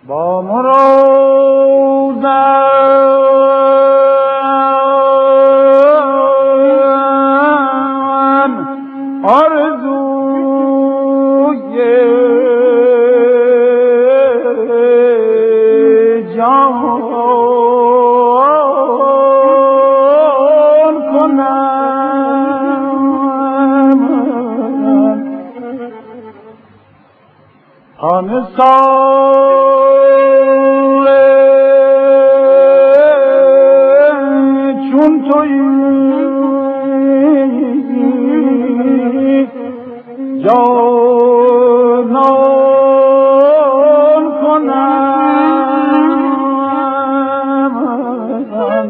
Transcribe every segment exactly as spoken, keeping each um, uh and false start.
با مرادم آرزوی جان کنم آن سال چون تویی جانان کنم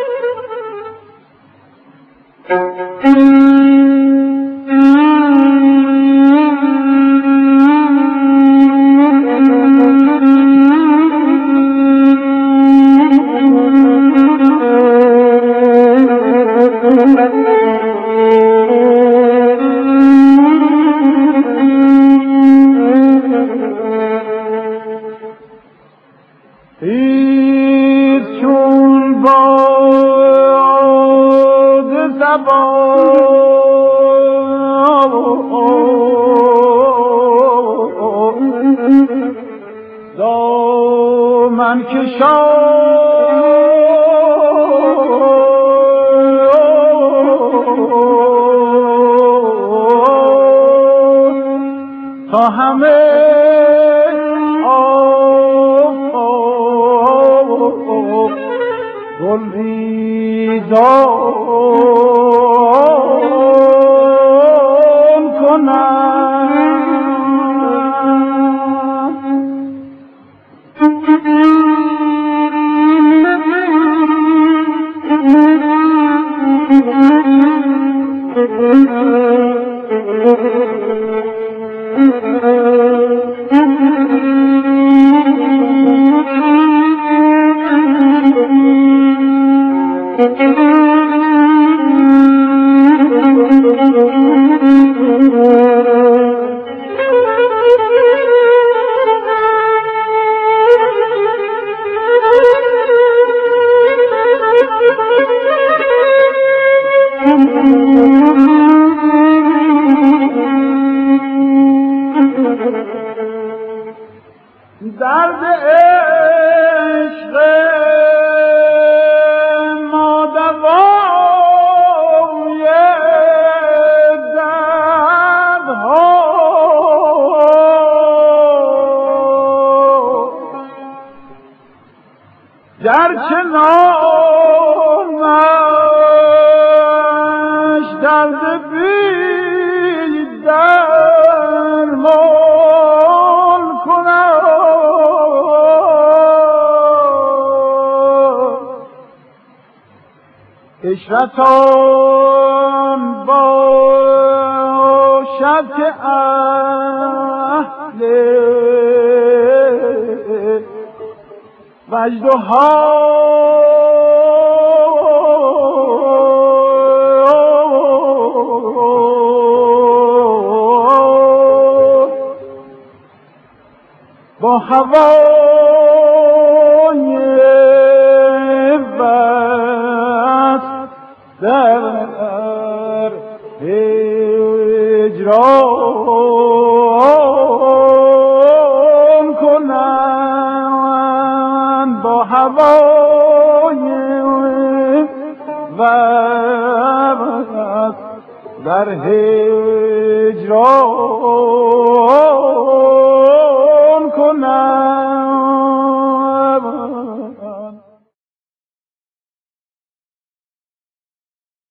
هیچ چون باد زبان دامن کشان تا همه گلریزان کنم درد عشق ما دوای دردها گرچه نامش درد بی درمان کنم عشرتان باشد که اهل وجد و با هوای وصل در هجران کنند با هوای وصل در هجران